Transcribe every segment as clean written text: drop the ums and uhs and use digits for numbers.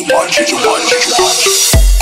Jumanji, Jumanji, Jumanji.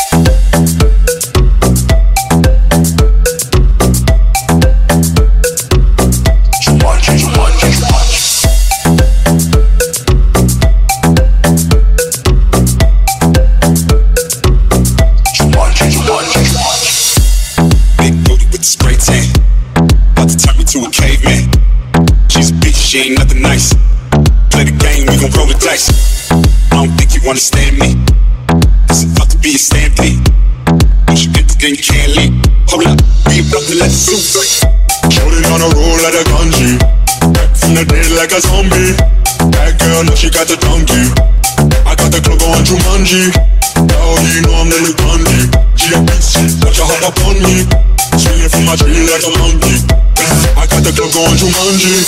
She ain't nothing nice. Play the game, we gon' roll the dice. I don't think you understand me. This is about to be a stampede. Once you get the thing, you can't leave. Hold up, we about to let the suit break. Shorty on a roll like a kanji. Back from the dead like a zombie. That girl know she got the donkey. I got the club on Jumanji. Now you know I'm Lily Bundy. She a bitch, watch her hop up on me. Swinging from my tree like a monkey. I got the club going Jumanji.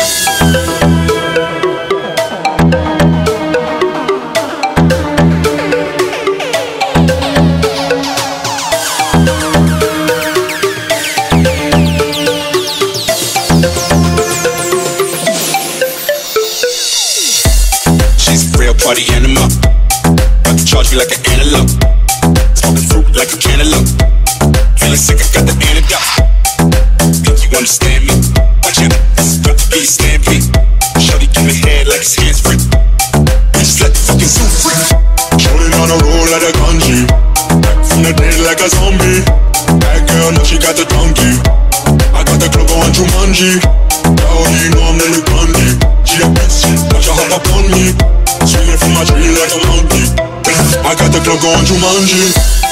She's a real party animal. About to charge me like an antelope. Smoking fruit like a cantaloupe. Feeling sick, I got the antidote. Think you understand me? Watch out, this is about to be a stampede. Shorty give me head like his hands free. Just let the fucking zoo free. Shorty on a roll like a kanji. Back from the dead like a zombie. That girl know she got the donkey. I got the club on Jumanji. Now you know I'm Lily Bundy. She a bitch, watch her hop up on me. Swinging from my tree like a monkey. I got the club on Jumanji.